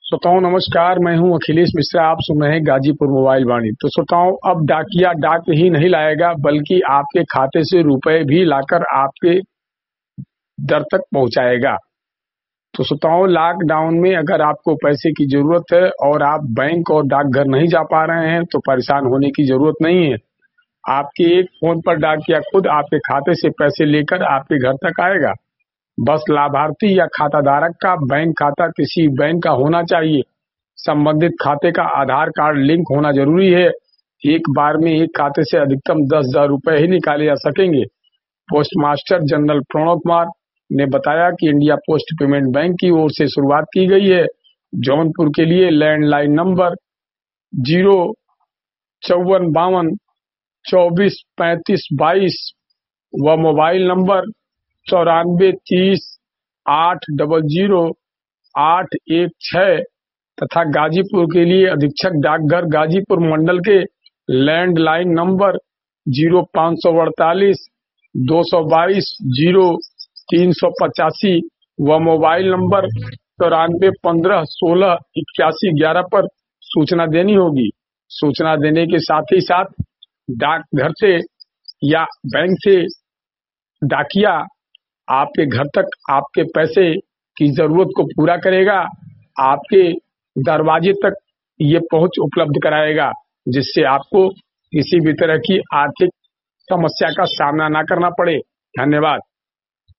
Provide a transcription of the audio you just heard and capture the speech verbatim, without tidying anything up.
श्रोताओं नमस्कार, मैं हूं अखिलेश मिश्रा। आप सुन रहे हैं गाजीपुर मोबाइल वाणी। तो श्रोताओं, अब डाकिया डाक ही नहीं लाएगा बल्कि आपके खाते से रुपए भी लाकर आपके दर तक पहुंचाएगा। तो श्रोताओं, लॉकडाउन में अगर आपको पैसे की जरूरत है और आप बैंक और डाकघर नहीं जा पा रहे हैं तो परेशान होने की जरूरत नहीं है। आपके एक फोन पर डाकिया खुद आपके खाते से पैसे लेकर आपके घर तक आएगा। बस लाभार्थी या खाता धारक का बैंक खाता किसी बैंक का होना चाहिए। संबंधित खाते का आधार कार्ड लिंक होना जरूरी है। एक बार में एक खाते से अधिकतम दस हजार रुपए ही निकाले जा सकेंगे। Postmaster general Pranav Kumar ने बताया कि इंडिया पोस्ट पेमेंट बैंक की ओर से शुरुआत की गई है। जौनपुर के लिए लैंडलाइन नंबर जीरो चौवन बावन चौबीस पैंतीस बाईस व मोबाइल नंबर चौरानवे तीस आठ डबल जीरो आठ एक छह तथा गाजीपुर के लिए अधीक्षक डाकघर गाजीपुर मंडल के लैंडलाइन नंबर जीरो पाँच सौ अड़तालीस दो सौ बाईस जीरो तीन सौ पचासी व मोबाइल नंबर चौरानवे पंद्रह सोलह इक्यासी ग्यारह पर सूचना देनी होगी। सूचना देने के साथ ही साथ डाकघर से या बैंक से डाकिया आपके घर तक आपके पैसे की जरूरत को पूरा करेगा। आपके दरवाजे तक ये पहुंच उपलब्ध कराएगा, जिससे आपको किसी भी तरह की आर्थिक समस्या का सामना ना करना पड़े। धन्यवाद।